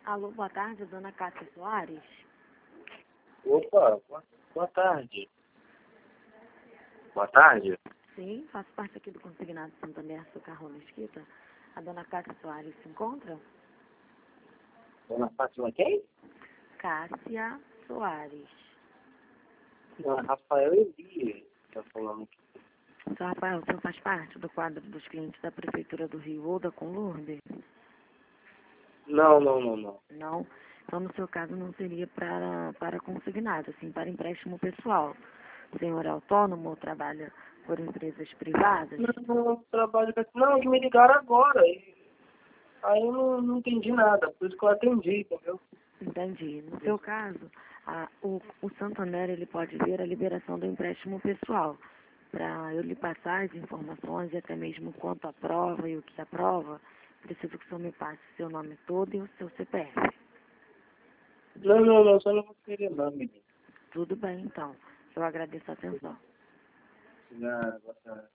Alô, boa tarde, dona Cátia Soares. Opa, boa tarde. Boa tarde. Sim, faço parte aqui do Consignado Santander, sou Carro Mesquita. A dona Cátia Soares se encontra? Dona Fátima quem? Cássia Soares. Dona Rafael Elias está falando aqui. Seu Rafael, o senhor faz parte do quadro dos clientes da Prefeitura do Rio ou da Conlurbe? Não. Não. Então, no seu caso, não seria para consignado, assim, para empréstimo pessoal. O senhor é autônomo ou trabalha por empresas privadas? Não, trabalho com... Não, que me ligaram agora. Aí eu não entendi nada, por isso que eu atendi, entendeu? Entendi. No seu caso, o Santander ele pode ver a liberação do empréstimo pessoal. Para eu lhe passar as informações e até mesmo quanto aprova e o que aprova, preciso que o senhor me passe seu nome todo e o seu CPF. Não, só não vou querer não, menino. Tudo bem, então. Eu agradeço a atenção. Boa tarde.